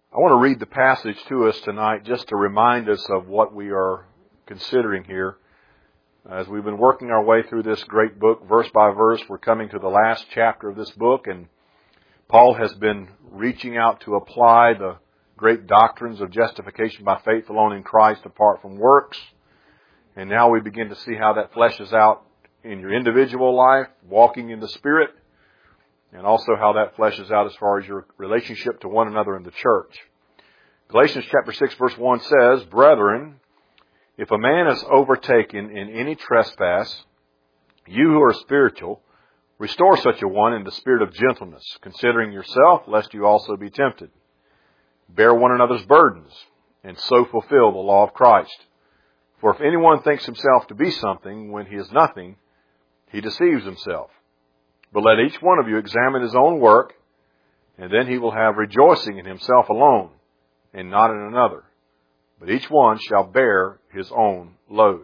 I want to read the passage to us tonight just to remind us of what we are considering here. As we've been working our way through this great book, verse by verse, we're coming to the last chapter of this book, and Paul has been reaching out to apply the great doctrines of justification by faith alone in Christ apart from works. And now we begin to see how that fleshes out in your individual life, walking in the Spirit, and also how that fleshes out as far as your relationship to one another in the church. Galatians chapter 6 verse 1 says, "Brethren, if a man is overtaken in any trespass, you who are spiritual, restore such a one in the spirit of gentleness, considering yourself, lest you also be tempted. Bear one another's burdens, and so fulfill the law of Christ. For if anyone thinks himself to be something when he is nothing, he deceives himself. But let each one of you examine his own work, and then he will have rejoicing in himself alone, and not in another. But each one shall bear his own load."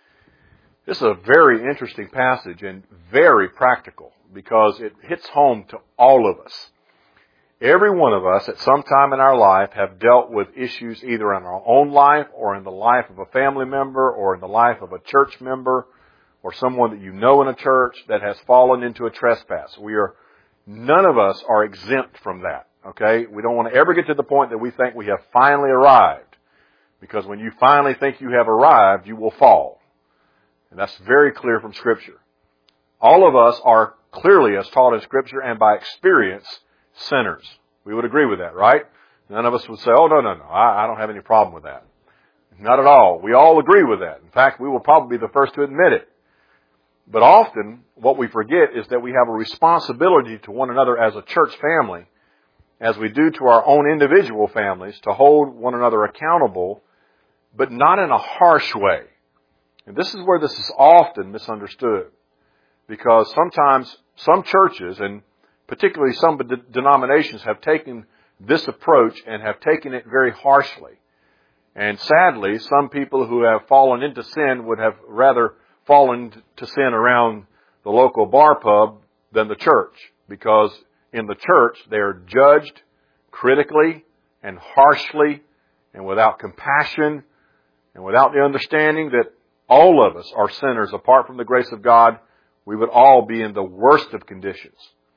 This is a very interesting passage and very practical because it hits home to all of us. Every one of us at some time in our life have dealt with issues either in our own life or in the life of a family member or in the life of a church member or someone that you know in a church that has fallen into a trespass. None of us are exempt from that, okay? We don't want to ever get to the point that we think we have finally arrived, because when you finally think you have arrived, you will fall. And that's very clear from Scripture. All of us are clearly, as taught in Scripture and by experience, sinners. We would agree with that, right? None of us would say, no, I don't have any problem with that. Not at all. We all agree with that. In fact, we will probably be the first to admit it. But often, what we forget is that we have a responsibility to one another as a church family, as we do to our own individual families, to hold one another accountable, but not in a harsh way. And this is where this is often misunderstood, because sometimes some churches, and particularly some denominations, have taken this approach and have taken it very harshly. And sadly, some people who have fallen into sin would have rather fallen to sin around the local bar pub than the church, because in the church they are judged critically and harshly and without compassion and without the understanding that all of us are sinners. Apart from the grace of God, we would all be in the worst of conditions.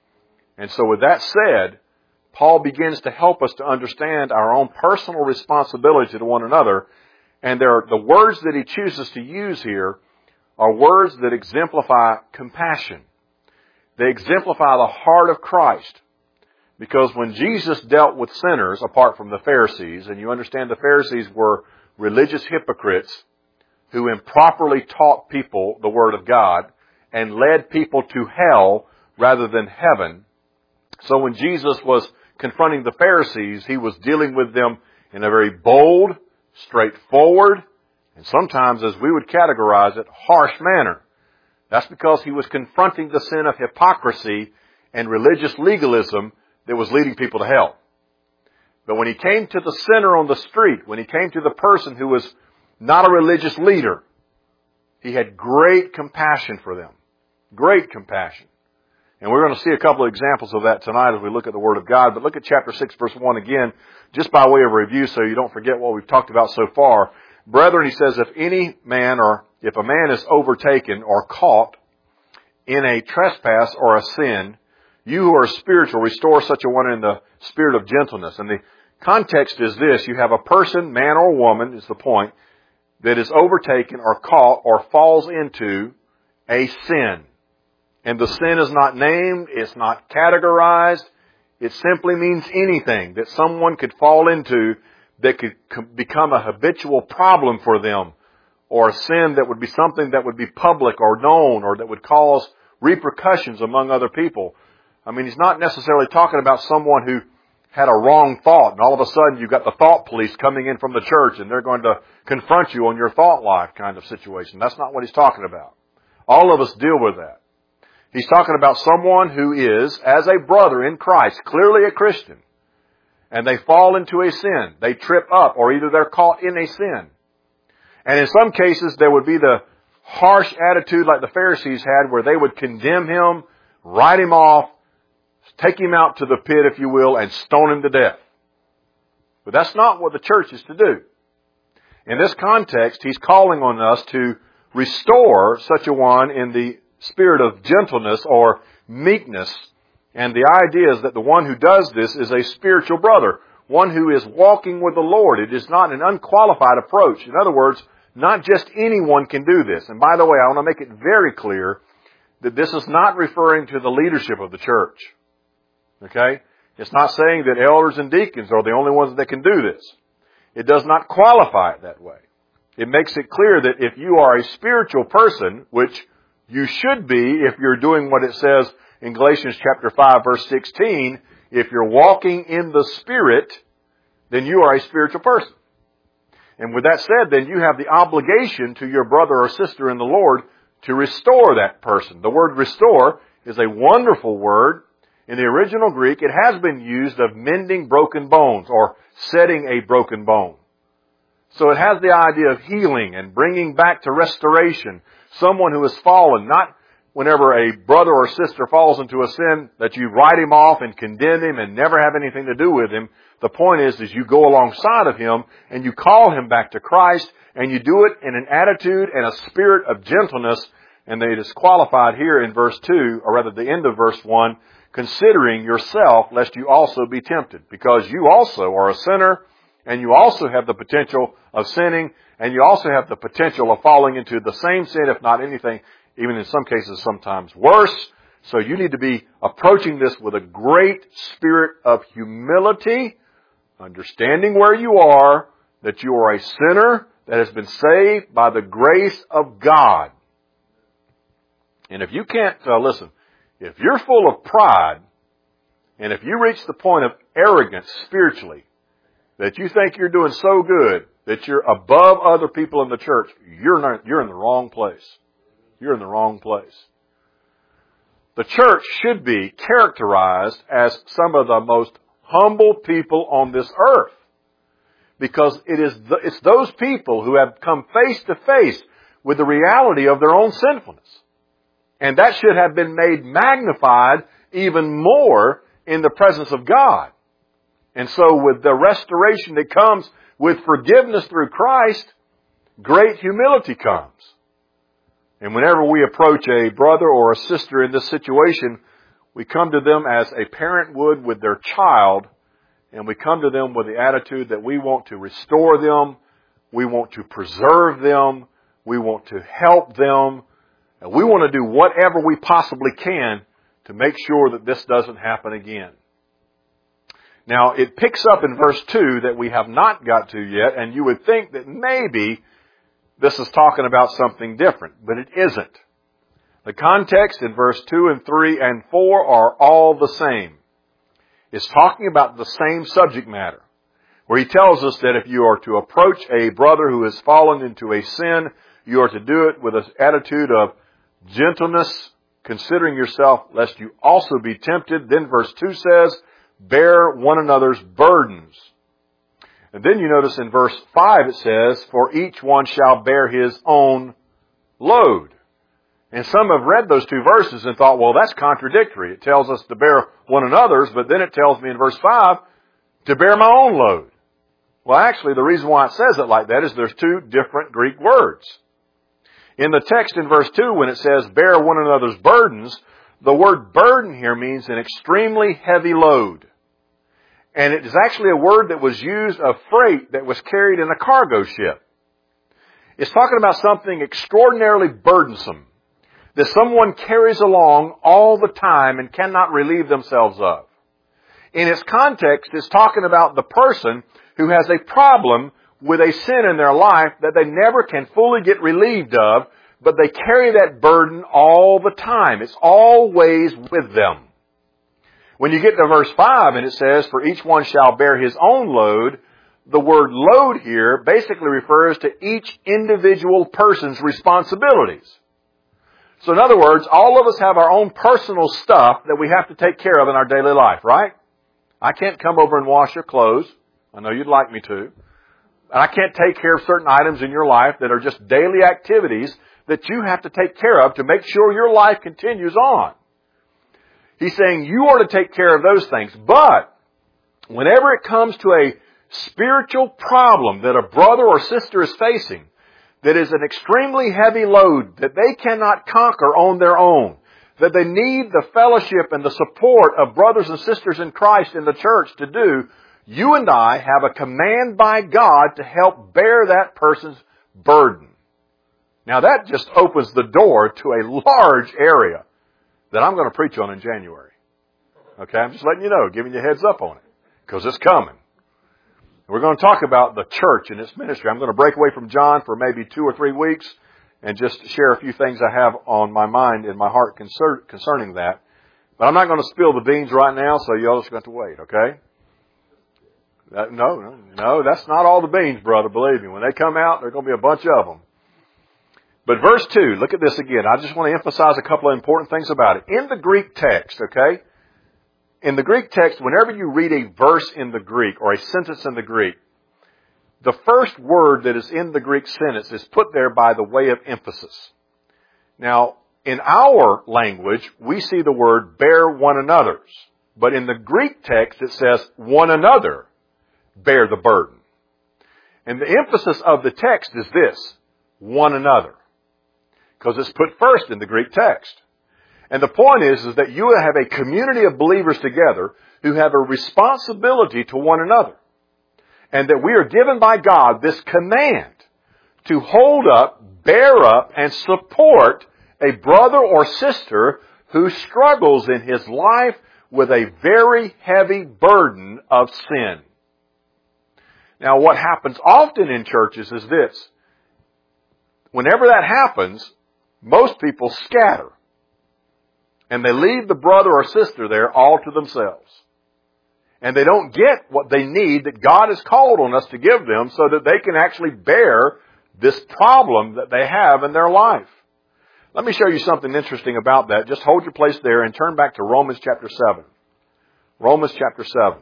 And so with that said, Paul begins to help us to understand our own personal responsibility to one another. And the words that he chooses to use here are words that exemplify compassion. They exemplify the heart of Christ. Because when Jesus dealt with sinners, apart from the Pharisees, and you understand the Pharisees were religious hypocrites who improperly taught people the Word of God and led people to hell rather than heaven. So when Jesus was confronting the Pharisees, he was dealing with them in a very bold, straightforward, and sometimes, as we would categorize it, harsh manner. That's because he was confronting the sin of hypocrisy and religious legalism that was leading people to hell. But when he came to the sinner on the street, when he came to the person who was not a religious leader, he had great compassion for them. Great compassion. And we're going to see a couple of examples of that tonight as we look at the Word of God. But look at chapter 6, verse 1 again, just by way of review so you don't forget what we've talked about so far. "Brethren," he says, if a man is overtaken or caught in a trespass or a sin, you who are spiritual, restore such a one in the spirit of gentleness." And the context is this: you have a person, man or woman, is the point, that is overtaken or caught or falls into a sin. And the sin is not named, it's not categorized, it simply means anything that someone could fall into that could become a habitual problem for them, or a sin that would be something that would be public or known, or that would cause repercussions among other people. I mean, he's not necessarily talking about someone who had a wrong thought, and all of a sudden you've got the thought police coming in from the church, and they're going to confront you on your thought life kind of situation. That's not what he's talking about. All of us deal with that. He's talking about someone who is, as a brother in Christ, clearly a Christian, and they fall into a sin. They trip up, or either they're caught in a sin. And in some cases, there would be the harsh attitude like the Pharisees had, where they would condemn him, write him off, take him out to the pit, if you will, and stone him to death. But that's not what the church is to do. In this context, He's calling on us to restore such a one in the spirit of gentleness or meekness. And the idea is that the one who does this is a spiritual brother, one who is walking with the Lord. It is not an unqualified approach. In other words, not just anyone can do this. And by the way, I want to make it very clear that this is not referring to the leadership of the church. Okay? It's not saying that elders and deacons are the only ones that can do this. It does not qualify it that way. It makes it clear that if you are a spiritual person, which you should be if you're doing what it says in Galatians chapter 5 verse 16, if you're walking in the Spirit, then you are a spiritual person. And with that said, then you have the obligation to your brother or sister in the Lord to restore that person. The word restore is a wonderful word. In the original Greek, it has been used of mending broken bones or setting a broken bone. So it has the idea of healing and bringing back to restoration someone who has fallen. Not whenever a brother or sister falls into a sin that you write him off and condemn him and never have anything to do with him. The point is you go alongside of him and you call him back to Christ, and you do it in an attitude and a spirit of gentleness. And it is qualified here in verse 2, or rather the end of verse 1, considering yourself lest you also be tempted, because you also are a sinner, and you also have the potential of sinning, and you also have the potential of falling into the same sin, if not anything, even in some cases sometimes worse. So you need to be approaching this with a great spirit of humility, understanding where you are, that you are a sinner that has been saved by the grace of God. And if you can't, listen, if you're full of pride, and if you reach the point of arrogance spiritually, that you think you're doing so good, that you're above other people in the church, you're in the wrong place. You're in the wrong place. The church should be characterized as some of the most humble people on this earth. Because it's those people who have come face to face with the reality of their own sinfulness. And that should have been made magnified even more in the presence of God. And so with the restoration that comes with forgiveness through Christ, great humility comes. And whenever we approach a brother or a sister in this situation, we come to them as a parent would with their child, and we come to them with the attitude that we want to restore them, we want to preserve them, we want to help them, and we want to do whatever we possibly can to make sure that this doesn't happen again. Now, it picks up in verse 2 that we have not got to yet, and you would think that maybe this is talking about something different, but it isn't. The context in verse 2 and 3 and 4 are all the same. It's talking about the same subject matter, where he tells us that if you are to approach a brother who has fallen into a sin, you are to do it with an attitude of gentleness, considering yourself lest you also be tempted. Then verse 2 says, bear one another's burdens. And then you notice in verse 5 it says, for each one shall bear his own load. And some have read those two verses and thought, well, that's contradictory. It tells us to bear one another's, but then it tells me in verse 5 to bear my own load. Well, actually, the reason why it says it like that is there's two different Greek words. In the text in verse 2, when it says bear one another's burdens, the word burden here means an extremely heavy load. And it is actually a word that was used of freight that was carried in a cargo ship. It's talking about something extraordinarily burdensome that someone carries along all the time and cannot relieve themselves of. In its context, it's talking about the person who has a problem with a sin in their life that they never can fully get relieved of, but they carry that burden all the time. It's always with them. When you get to verse 5 and it says, for each one shall bear his own load, the word load here basically refers to each individual person's responsibilities. So in other words, all of us have our own personal stuff that we have to take care of in our daily life, right? I can't come over and wash your clothes. I know you'd like me to. And I can't take care of certain items in your life that are just daily activities that you have to take care of to make sure your life continues on. He's saying you are to take care of those things. But whenever it comes to a spiritual problem that a brother or sister is facing that is an extremely heavy load that they cannot conquer on their own, that they need the fellowship and the support of brothers and sisters in Christ in the church to do, you and I have a command by God to help bear that person's burden. Now that just opens the door to a large area that I'm going to preach on in January. Okay, I'm just letting you know, giving you a heads up on it, because it's coming. We're going to talk about the church and its ministry. I'm going to break away from John for maybe 2 or 3 weeks and just share a few things I have on my mind and my heart concerning that. But I'm not going to spill the beans right now, so y'all just got to wait, okay? No, that's not all the beans, brother, believe me. When they come out, there are going to be a bunch of them. But verse 2, look at this again. I just want to emphasize a couple of important things about it. In the Greek text, okay? In the Greek text, whenever you read a verse in the Greek or a sentence in the Greek, the first word that is in the Greek sentence is put there by the way of emphasis. Now, in our language, we see the word bear one another's. But in the Greek text, it says one another bear the burden. And the emphasis of the text is this, one another. Because it's put first in the Greek text. And the point is that you have a community of believers together who have a responsibility to one another. And that we are given by God this command to hold up, bear up, and support a brother or sister who struggles in his life with a very heavy burden of sin. Now, what happens often in churches is this. Whenever that happens, most people scatter. And they leave the brother or sister there all to themselves. And they don't get what they need that God has called on us to give them so that they can actually bear this problem that they have in their life. Let me show you something interesting about that. Just hold your place there and turn back to Romans chapter 7. Romans chapter 7.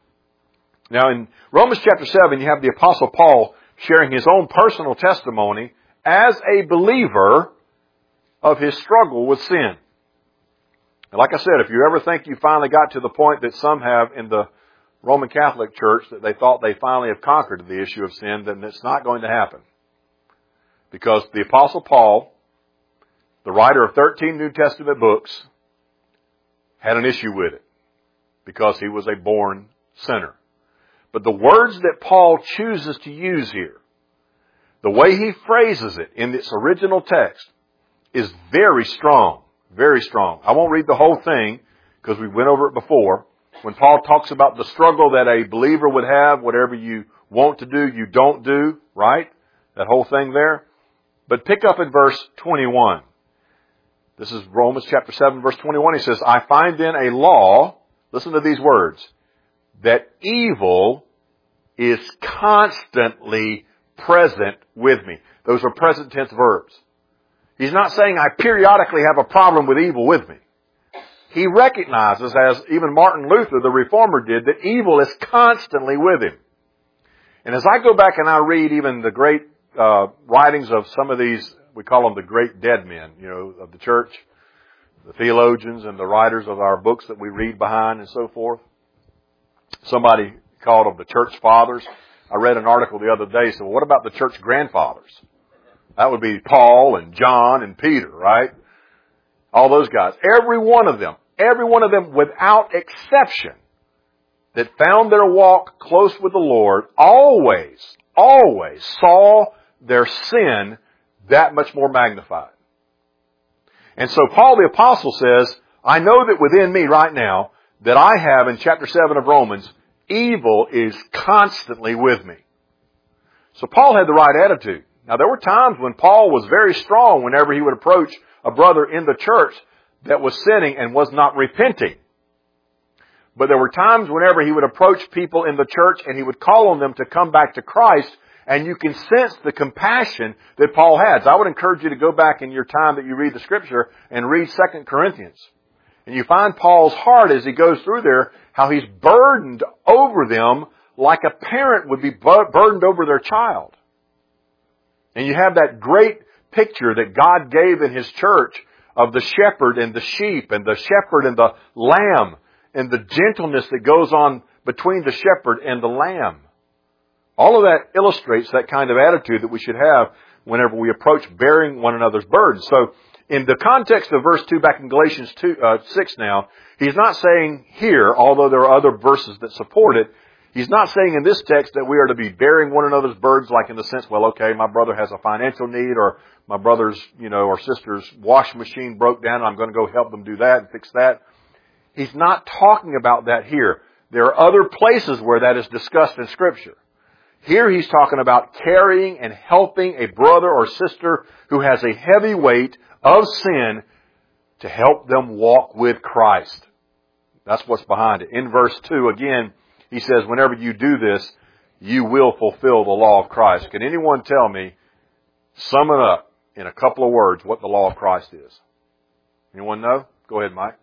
Now in Romans chapter 7, you have the Apostle Paul sharing his own personal testimony as a believer of his struggle with sin. And like I said, if you ever think you finally got to the point that some have in the Roman Catholic Church that they thought they finally have conquered the issue of sin, then it's not going to happen. Because the Apostle Paul, the writer of 13 New Testament books, had an issue with it. Because he was a born sinner. But the words that Paul chooses to use here, the way he phrases it in its original text, is very strong. Very strong. I won't read the whole thing because we went over it before. When Paul talks about the struggle that a believer would have, whatever you want to do, you don't do, right? That whole thing there. But pick up in verse 21. This is Romans chapter 7, verse 21. He says, I find then a law, listen to these words, that evil is constantly present with me. Those are present tense verbs. He's not saying I periodically have a problem with evil with me. He recognizes, as even Martin Luther, the Reformer, did, that evil is constantly with him. And as I go back and I read even the great writings of some of these, we call them the great dead men, of the church, the theologians and the writers of our books that we read behind and so forth. Somebody called them the church fathers. I read an article the other day, so what about the church grandfathers? That would be Paul and John and Peter, right? All those guys. Every one of them without exception that found their walk close with the Lord always saw their sin that much more magnified. And so Paul the Apostle says, I know that within me right now that I have in chapter 7 of Romans, evil is constantly with me. So Paul had the right attitude. Now, there were times when Paul was very strong whenever he would approach a brother in the church that was sinning and was not repenting. But there were times whenever he would approach people in the church and he would call on them to come back to Christ, and you can sense the compassion that Paul has. I would encourage you to go back in your time that you read the Scripture and read 2 Corinthians. And you find Paul's heart as he goes through there, how he's burdened over them like a parent would be burdened over their child. And you have that great picture that God gave in His church of the shepherd and the sheep and the shepherd and the lamb and the gentleness that goes on between the shepherd and the lamb. All of that illustrates that kind of attitude that we should have whenever we approach bearing one another's burdens. So, in the context of verse 2 back in Galatians 6 now, he's not saying here, although there are other verses that support it, he's not saying in this text that we are to be bearing one another's burdens like in the sense, well, okay, my brother has a financial need, or my brother's, or sister's washing machine broke down and I'm going to go help them do that and fix that. He's not talking about that here. There are other places where that is discussed in Scripture. Here he's talking about carrying and helping a brother or sister who has a heavy weight of sin to help them walk with Christ. That's what's behind it. In verse 2, again, he says, whenever you do this, you will fulfill the law of Christ. Can anyone tell me, sum it up in a couple of words, what the law of Christ is? Anyone know? Go ahead, Mike.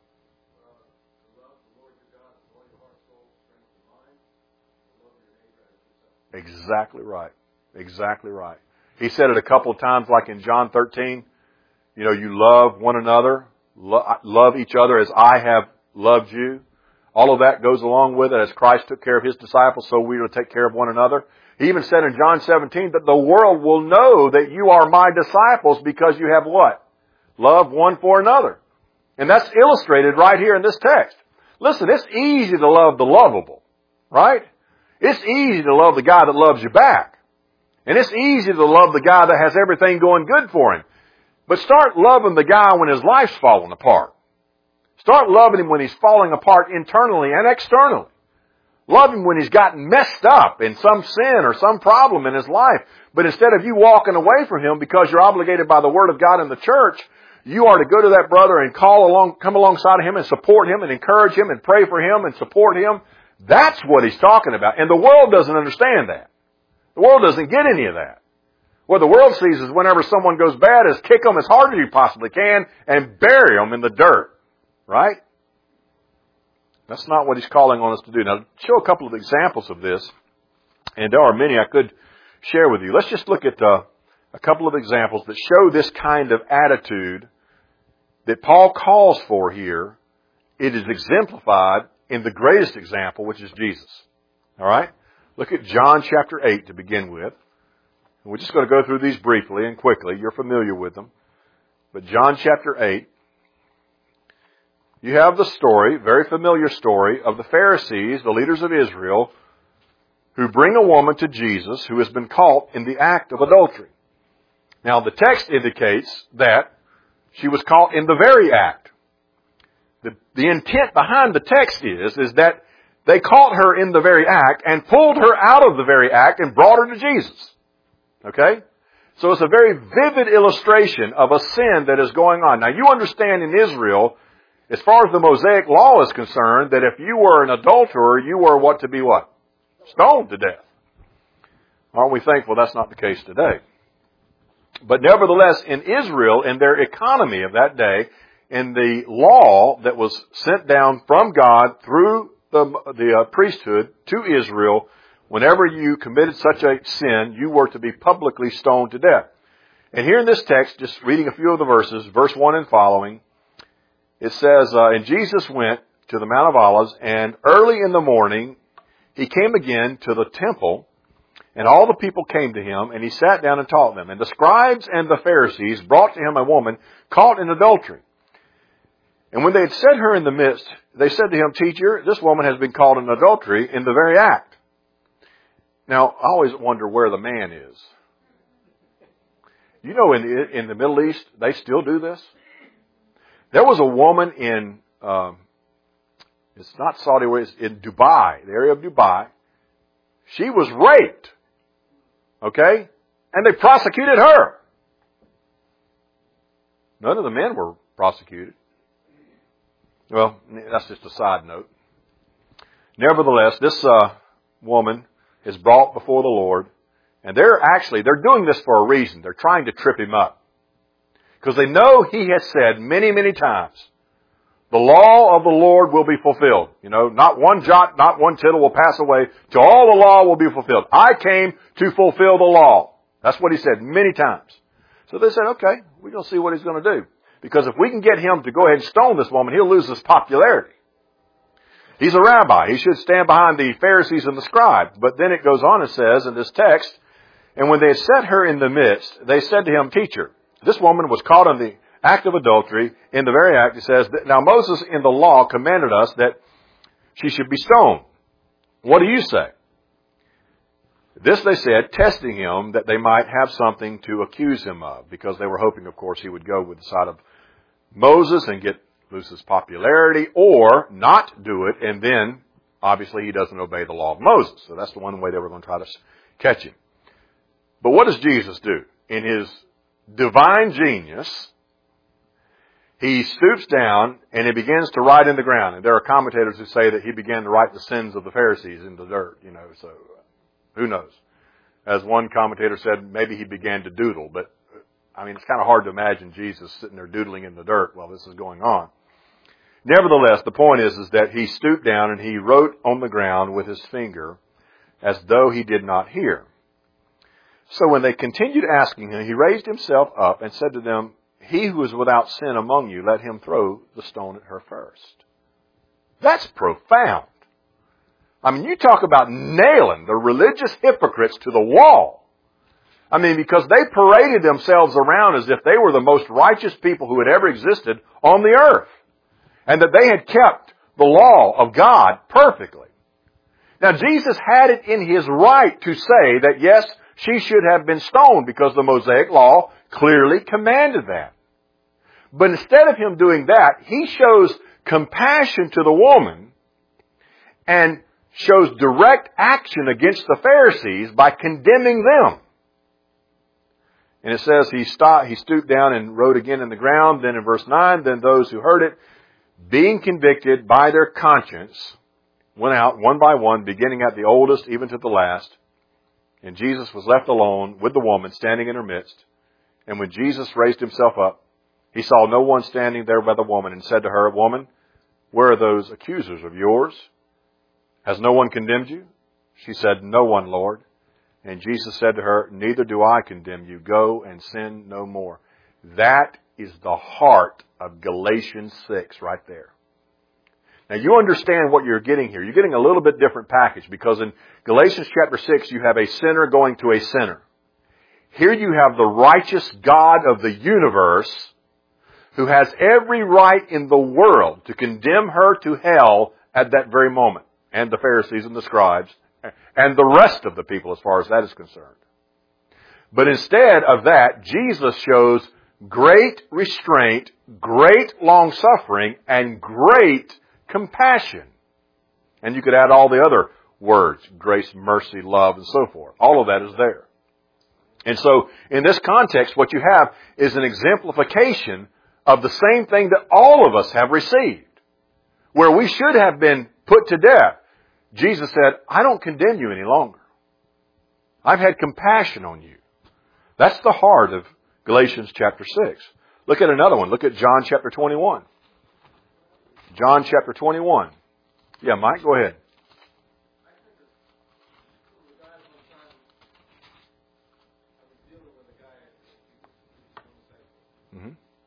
Exactly right. Exactly right. He said it a couple of times, like in John 13. You love one another, love each other as I have loved you. All of that goes along with it. As Christ took care of His disciples, so we are to take care of one another. He even said in John 17 that the world will know that you are my disciples because you have what? Love one for another. And that's illustrated right here in this text. Listen, it's easy to love the lovable, right? It's easy to love the guy that loves you back. And it's easy to love the guy that has everything going good for him. But start loving the guy when his life's falling apart. Start loving him when he's falling apart internally and externally. Love him when he's gotten messed up in some sin or some problem in his life. But instead of you walking away from him because you're obligated by the Word of God in the church, you are to go to that brother and come alongside of him and support him and encourage him and pray for him and support him. That's what he's talking about. And the world doesn't understand that. The world doesn't get any of that. What the world sees is whenever someone goes bad is kick them as hard as you possibly can and bury them in the dirt. Right? That's not what he's calling on us to do. Now, to show a couple of examples of this, and there are many I could share with you. Let's just look at a couple of examples that show this kind of attitude that Paul calls for here. It is exemplified in the greatest example, which is Jesus. All right? Look at John chapter 8 to begin with. We're just going to go through these briefly and quickly. You're familiar with them. But John chapter 8, you have the story, very familiar story, of the Pharisees, the leaders of Israel, who bring a woman to Jesus who has been caught in the act of adultery. Now, the text indicates that she was caught in the very act. The intent behind the text is that they caught her in the very act and pulled her out of the very act and brought her to Jesus. Okay? So it's a very vivid illustration of a sin that is going on. Now, you understand in Israel, as far as the Mosaic law is concerned, that if you were an adulterer, you were what to be what? Stoned to death. Aren't we thankful that's not the case today? But nevertheless, in Israel, in their economy of that day, in the law that was sent down from God through the priesthood to Israel, whenever you committed such a sin, you were to be publicly stoned to death. And here in this text, just reading a few of the verses, verse 1 and following, it says, and Jesus went to the Mount of Olives, and early in the morning he came again to the temple, and all the people came to him, and he sat down and taught them. And the scribes and the Pharisees brought to him a woman caught in adultery. And when they had set her in the midst, they said to him, Teacher, this woman has been caught in adultery in the very act. Now, I always wonder where the man is. You know, in the Middle East, they still do this. There was a woman in, it's not Saudi Arabia, it's in Dubai, the area of Dubai. She was raped. Okay? And they prosecuted her. None of the men were prosecuted. Well, that's just a side note. Nevertheless, this woman is brought before the Lord, and they're doing this for a reason. They're trying to trip him up. Because they know he has said many, many times, the law of the Lord will be fulfilled. You know, not one jot, not one tittle will pass away till all the law will be fulfilled. I came to fulfill the law. That's what he said many times. So they said, okay, we're going to see what he's going to do. Because if we can get him to go ahead and stone this woman, he'll lose his popularity. He's a rabbi. He should stand behind the Pharisees and the scribes. But then it goes on and says in this text, and when they had set her in the midst, they said to him, Teacher, this woman was caught in the act of adultery. In the very act, it says, now Moses in the law commanded us that she should be stoned. What do you say? This they said, testing him that they might have something to accuse him of, because they were hoping, of course, he would go with the side of Moses and lose his popularity, or not do it, and then, obviously, he doesn't obey the law of Moses. So that's the one way they were going to try to catch him. But what does Jesus do? In his divine genius, he stoops down and he begins to write in the ground. And there are commentators who say that he began to write the sins of the Pharisees in the dirt, so who knows? As one commentator said, maybe he began to doodle, but it's kind of hard to imagine Jesus sitting there doodling in the dirt while this is going on. Nevertheless, the point is that he stooped down and he wrote on the ground with his finger as though he did not hear. So when they continued asking him, he raised himself up and said to them, he who is without sin among you, let him throw the stone at her first. That's profound. You talk about nailing the religious hypocrites to the wall. Because they paraded themselves around as if they were the most righteous people who had ever existed on the earth. And that they had kept the law of God perfectly. Now Jesus had it in his right to say that yes, she should have been stoned because the Mosaic law clearly commanded that. But instead of him doing that, he shows compassion to the woman and shows direct action against the Pharisees by condemning them. And it says he stooped down and wrote again in the ground. Then in verse 9, then those who heard it, being convicted by their conscience, went out one by one, beginning at the oldest even to the last. And Jesus was left alone with the woman standing in her midst. And when Jesus raised himself up, he saw no one standing there by the woman and said to her, Woman, where are those accusers of yours? Has no one condemned you? She said, No one, Lord. And Jesus said to her, Neither do I condemn you. Go and sin no more. That is the heart of Galatians 6 right there. Now you understand what you're getting here. You're getting a little bit different package because in Galatians chapter 6 you have a sinner going to a sinner. Here you have the righteous God of the universe who has every right in the world to condemn her to hell at that very moment. And the Pharisees and the scribes and the rest of the people as far as that is concerned. But instead of that, Jesus shows great restraint, great long-suffering, and great compassion. And you could add all the other words, grace, mercy, love, and so forth. All of that is there. And so, in this context, what you have is an exemplification of the same thing that all of us have received. Where we should have been put to death, Jesus said, I don't condemn you any longer. I've had compassion on you. That's the heart of Galatians chapter 6. Look at another one. Look at John chapter 21. John chapter 21. Yeah, Mike, go ahead. Mm-hmm.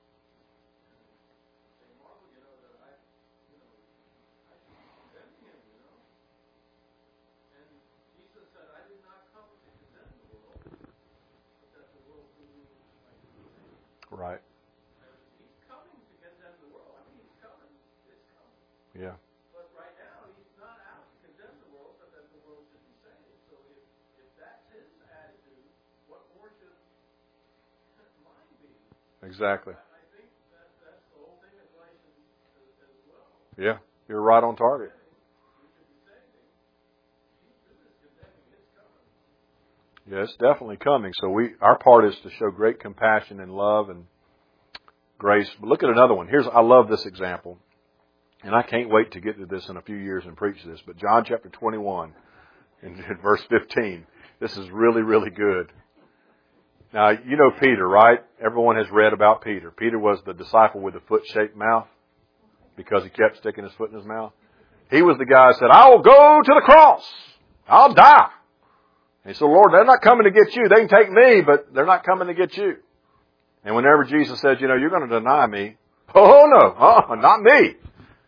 Right. He's coming to condemn the world. He's coming. It's coming. Yeah. But right now, he's not out to condemn the world, but that the world should be saved. So if that's his attitude, what more should mine be? Exactly. I think that's the whole thing of Galatians as well. Yeah, you're right on target. We should be saving. Jesus is condemning. It's coming. Yeah, it's definitely coming. So our part is to show great compassion and love and grace. But look at another one. I love this example. And I can't wait to get to this in a few years and preach this. But John chapter 21 in verse 15. This is really, really good. Now, you know Peter, right? Everyone has read about Peter. Peter was the disciple with the foot-shaped mouth because he kept sticking his foot in his mouth. He was the guy who said, I will go to the cross. I'll die. And he said, Lord, they're not coming to get you. They can take me, but they're not coming to get you. And whenever Jesus said, you're going to deny me. Oh, no, not me.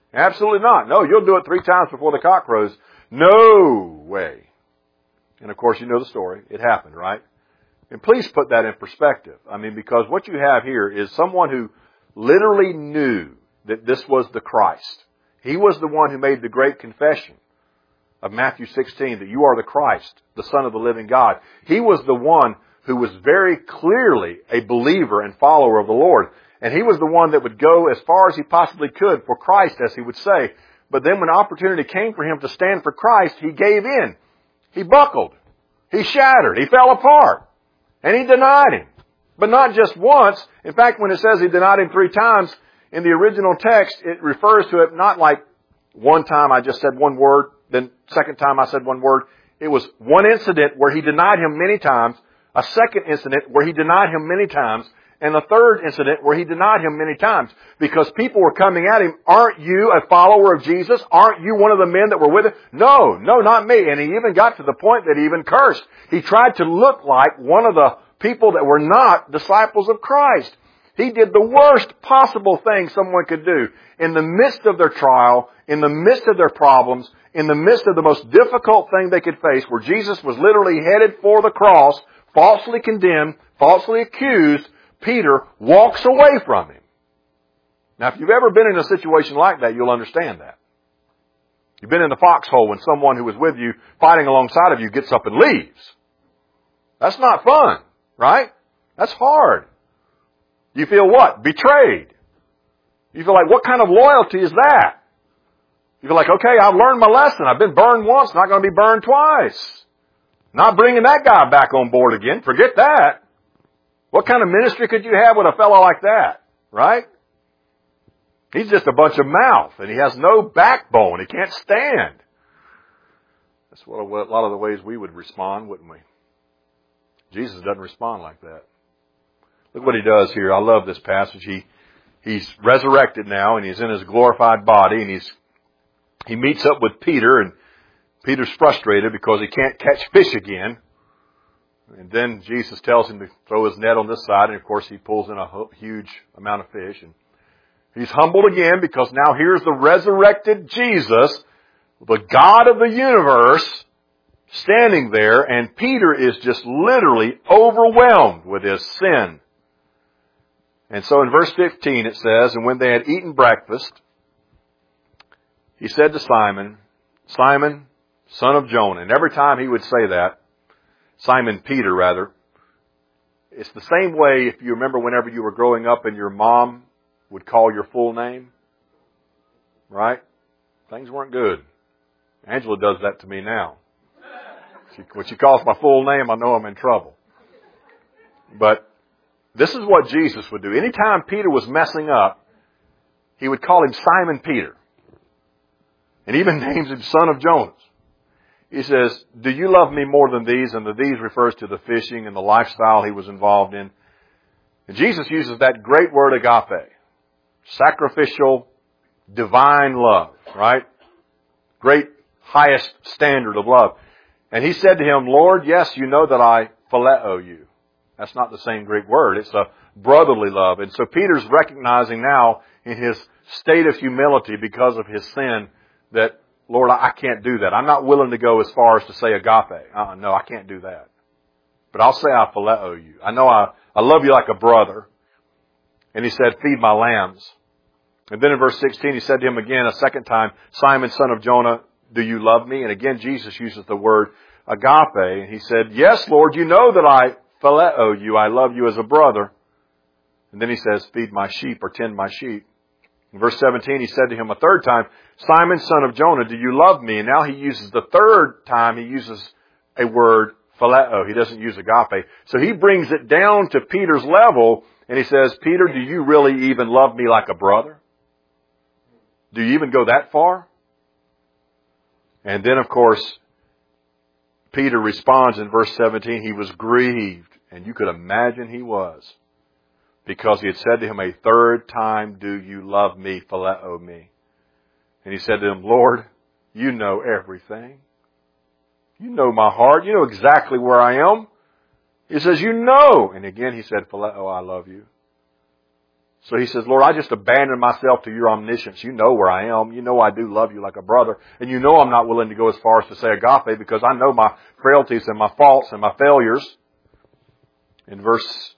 Absolutely not. No, you'll do it 3 times before the cock crows. No way. And of course, you know the story. It happened, right? And please put that in perspective. I mean, because what you have here is someone who literally knew that this was the Christ. He was the one who made the great confession of Matthew 16, that you are the Christ, the Son of the living God. He was the one who was very clearly a believer and follower of the Lord. And he was the one that would go as far as he possibly could for Christ, as he would say. But then when opportunity came for him to stand for Christ, he gave in. He buckled. He shattered. He fell apart. And he denied him. But not just once. In fact, when it says he denied him 3 times, in the original text, it refers to it not like one time I just said one word, then second time I said one word. It was one incident where he denied him many times, a second incident where he denied him many times, and a third incident where he denied him many times. Because people were coming at him, aren't you a follower of Jesus? Aren't you one of the men that were with him? No, not me. And he even got to the point that he even cursed. He tried to look like one of the people that were not disciples of Christ. He did the worst possible thing someone could do. In the midst of their trial, in the midst of their problems, in the midst of the most difficult thing they could face, where Jesus was literally headed for the cross, falsely condemned, falsely accused, Peter walks away from him. Now, if you've ever been in a situation like that, you'll understand that. You've been in the foxhole when someone who was with you, fighting alongside of you, gets up and leaves. That's not fun, right? That's hard. You feel what? Betrayed. You feel like, what kind of loyalty is that? You feel like, okay, I've learned my lesson. I've been burned once, not going to be burned twice. Not bringing that guy back on board again. Forget that. What kind of ministry could you have with a fellow like that? Right? He's just a bunch of mouth, and he has no backbone. He can't stand. That's what a lot of the ways we would respond, wouldn't we? Jesus doesn't respond like that. Look what he does here. I love this passage. He's resurrected now, and he's in his glorified body, and he meets up with Peter, and Peter's frustrated because he can't catch fish again. And then Jesus tells him to throw his net on this side, and of course he pulls in a huge amount of fish. And he's humbled again because now here's the resurrected Jesus, the God of the universe, standing there, and Peter is just literally overwhelmed with his sin. And so in verse 15 it says, and when they had eaten breakfast, he said to Simon, Simon, son of Jonah. And every time he would say that, Simon Peter rather, it's the same way if you remember whenever you were growing up and your mom would call your full name, right? Things weren't good. Angela does that to me now. When she calls my full name, I know I'm in trouble. But this is what Jesus would do. Anytime Peter was messing up, he would call him Simon Peter. And even names him son of Jonas. He says, do you love me more than these? And the these refers to the fishing and the lifestyle he was involved in. And Jesus uses that great word agape. Sacrificial, divine love, right? Great, highest standard of love. And he said to him, Lord, yes, you know that I phileo you. That's not the same Greek word. It's a brotherly love. And so Peter's recognizing now in his state of humility because of his sin that, Lord, I can't do that. I'm not willing to go as far as to say agape. No, I can't do that. But I'll say I phileo you. I know I love you like a brother. And he said, feed my lambs. And then in verse 16, he said to him again a second time, Simon, son of Jonah, do you love me? And again, Jesus uses the word agape. And he said, yes, Lord, you know that I phileo you. I love you as a brother. And then he says, feed my sheep or tend my sheep. In verse 17, he said to him a third time, Simon, son of Jonah, do you love me? And now he uses the third time, he uses a word, phileo. He doesn't use agape. So he brings it down to Peter's level, and he says, Peter, do you really even love me like a brother? Do you even go that far? And then, of course, Peter responds in verse 17, he was grieved, and you could imagine he was, because he had said to him a third time, do you love me, phileo me? And he said to him, Lord, you know everything. You know my heart. You know exactly where I am. He says, you know. And again he said, phileo, I love you. So he says, Lord, I just abandon myself to your omniscience. You know where I am. You know I do love you like a brother. And you know I'm not willing to go as far as to say agape because I know my frailties and my faults and my failures. In verse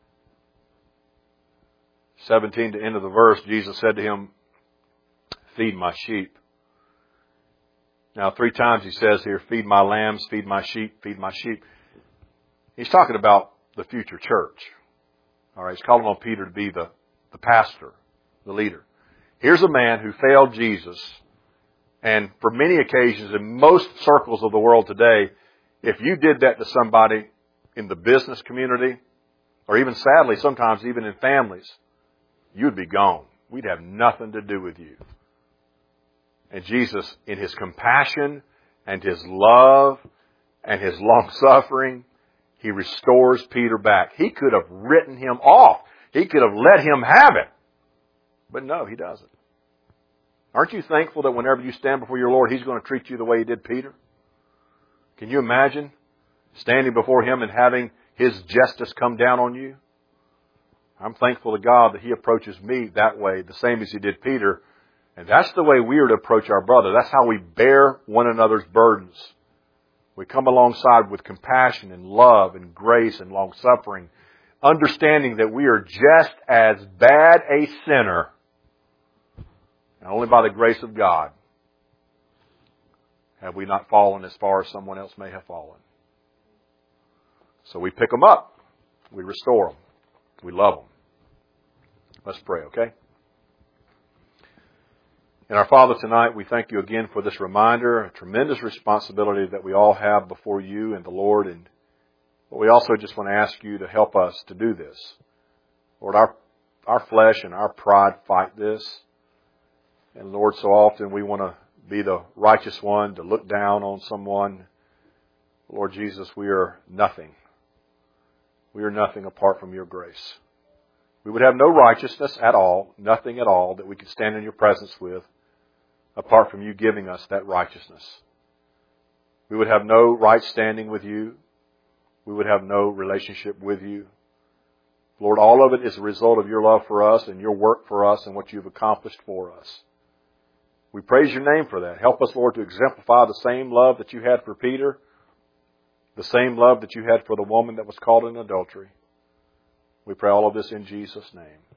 17, the end of the verse, Jesus said to him, feed my sheep. Now 3 times he says here, feed my lambs, feed my sheep, feed my sheep. He's talking about the future church. All right, he's calling on Peter to be the pastor, the leader. Here's a man who failed Jesus. And for many occasions, in most circles of the world today, if you did that to somebody in the business community, or even sadly, sometimes even in families, you'd be gone. We'd have nothing to do with you. And Jesus, in His compassion and His love and His long-suffering, He restores Peter back. He could have written him off. He could have let him have it. But no, He doesn't. Aren't you thankful that whenever you stand before your Lord, He's going to treat you the way He did Peter? Can you imagine standing before Him and having His justice come down on you? I'm thankful to God that He approaches me that way, the same as He did Peter. And that's the way we are to approach our brother. That's how we bear one another's burdens. We come alongside with compassion and love and grace and long-suffering, understanding that we are just as bad a sinner, and only by the grace of God have we not fallen as far as someone else may have fallen. So we pick them up. We restore them. We love them. Let's pray, okay? And our Father, tonight we thank you again for this reminder, a tremendous responsibility that we all have before you and the Lord. And we also just want to ask you to help us to do this. Lord, our flesh and our pride fight this. And Lord, so often we want to be the righteous one, to look down on someone. Lord Jesus, we are nothing. We are nothing apart from your grace. We would have no righteousness at all, nothing at all that we could stand in your presence with, apart from you giving us that righteousness. We would have no right standing with you. We would have no relationship with you. Lord, all of it is a result of your love for us and your work for us and what you've accomplished for us. We praise your name for that. Help us, Lord, to exemplify the same love that you had for Peter, the same love that you had for the woman that was caught in adultery. We pray all of this in Jesus' name.